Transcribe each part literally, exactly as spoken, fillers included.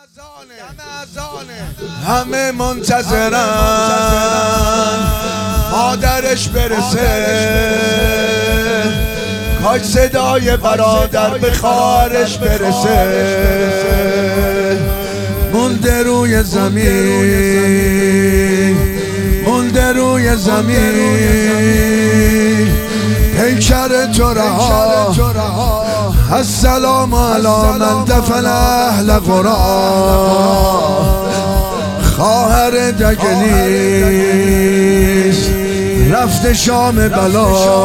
همه منتظرن مادرش برسه، کاش صدای برادر به خواهرش برسه. مونده روی زمین، مونده روی زمین، پیکر تو رها. السلام علی من دفن اهل قرآن، خواهر دگلیست رفت شام بلا.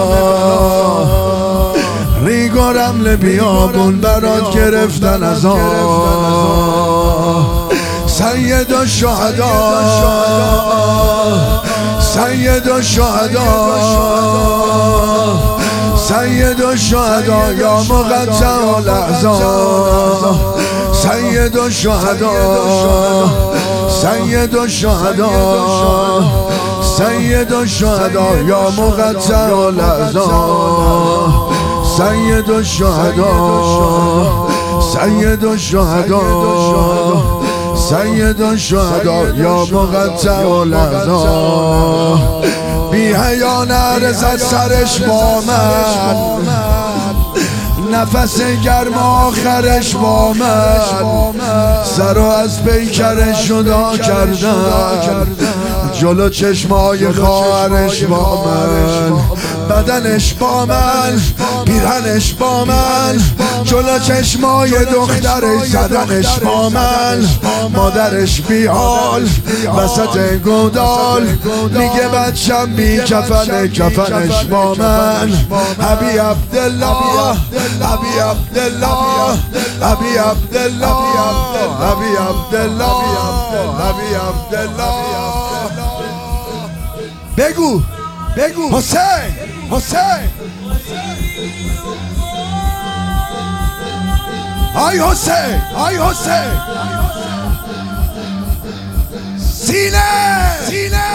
ریگ و رمل بیابون برات گرفتن از آن. سید الشهدا، سید الشهدا، سید الشهدا یا مقطع الاعضا. سید الشهدا، سید الشهدا، سید الشهدا یا مقطع الاعضا. سید الشهدا، سید الشهدا، سید الشهدا یا مقطع الاعضا. بی حیا نرزد سرش با من، نفس گرم آخرش با من. سر از پیکرش جدا کردن، جلو چشمای خواهرش با من. بدنش با من، پیرهنش با من، جلو چشمای دخترش زدنش با من. مادرش بی حال وسط گودال، میگه بچم بی کفن، کفنش با من. ابی عبدالله، ابی عبدالله، ابی عبدالله، ابی عبدالله، ابی عبدالله. بگو بگو حسین، حسین، آی حسین، آی حسین. سینه، سینه.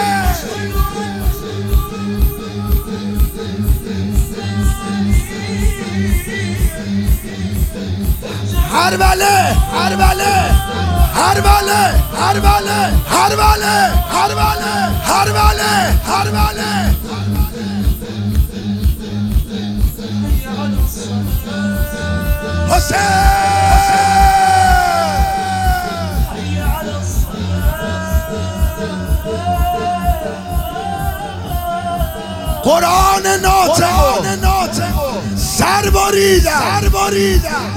هربله، هربله، هربله، هربله، هربله، هربله، هربله، هربله. قرآن ناطق سر بریدم، سر بریدم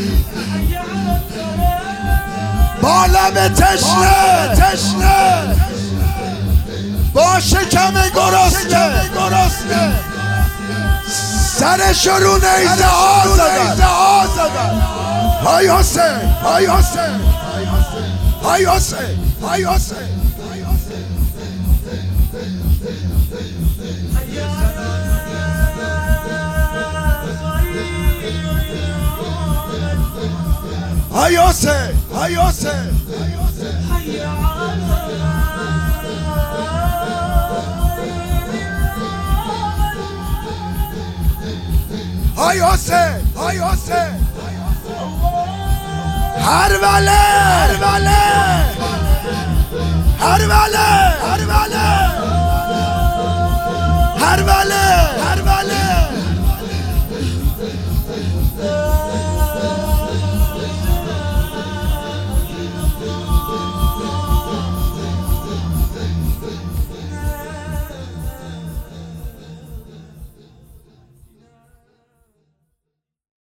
با لب تشنه، تشنه با شکم گرسنه، گرسنه. سرش رو نیزه ها زدن. های حسین، های حسین، های حسین، های حسین. های حسین، های حسین. های حسین، های حسین. هربله، هربله، هربله.